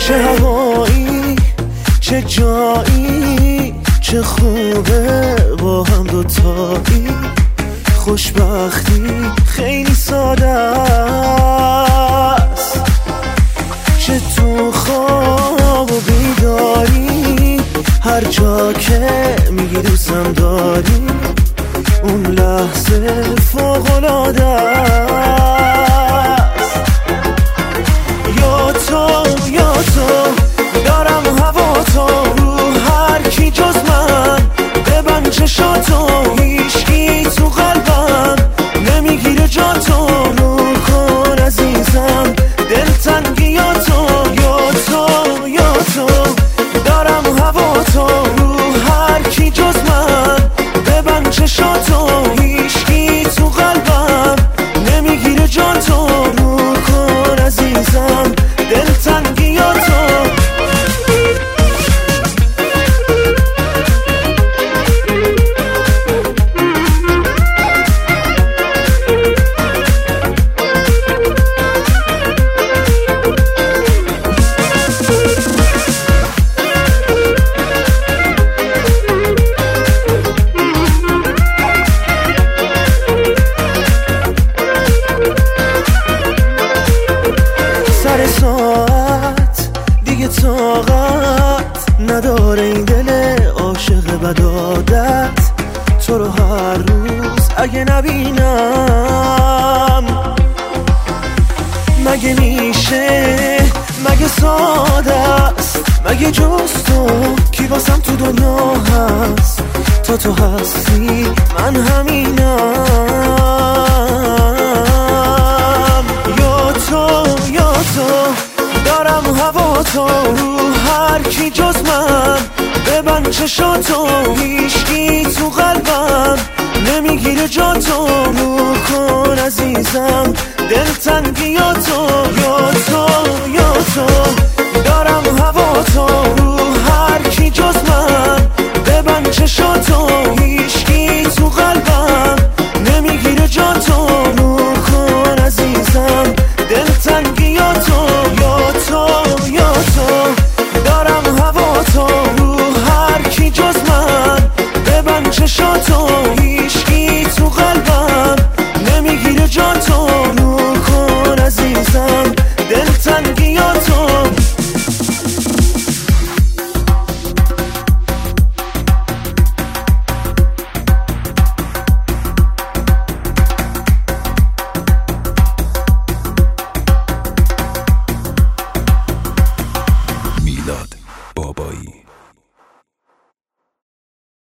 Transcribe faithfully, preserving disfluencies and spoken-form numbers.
چه هوایی چه جایی، چه خوبه با هم دوتایی. خوشبختی خیلی ساده است، چه تو خواب و بیداری، هر جا که میگی دوستم داری، اون لحظه فوق‌العاده است. یا تو یا تو دارم هوا تو، رو هر کی جز من ببند چشاتو، هیچکی تو قلبم نمیگیره جا تو، رو کن عزیزم دلتنگی یا تو. یا تو یا تو دارم هوا تو، رو هر کی جز من ببند چشاتو، هیچکی تو قلبم نمیگیره جا تو، رو کن عزیزم دلتنگی یا تو. سر ساعت دیگه طاقت نداره این دل عاشق بدادت، تو رو هر روز اگه نبینم مگه میشه، مگه ساده است، مگه جز تو کی واسم تو دنیا هست. تا تو هستی من همینم. یا تو یا تو دارم هوا تو، رو هر کی جز من ببند چشاتو، هیچکی تو قلبم نمیگیره جا تو، رو کن عزیزم دلتنگی یا تو. یا تو یا تو دارم هوا تو، رو هر کی جز من ببند چشاتو، هیچکی تو قلبم نمیگیره جا تو، رو کن عزیزم دلتنگی یا تو. یا تو یا تو دارم هوا تو، رو هر کی جز من ببند چشاتو، هیچکی تو قلبم نمیگیره جا تو، رو کن عزیزم دلتنگی یا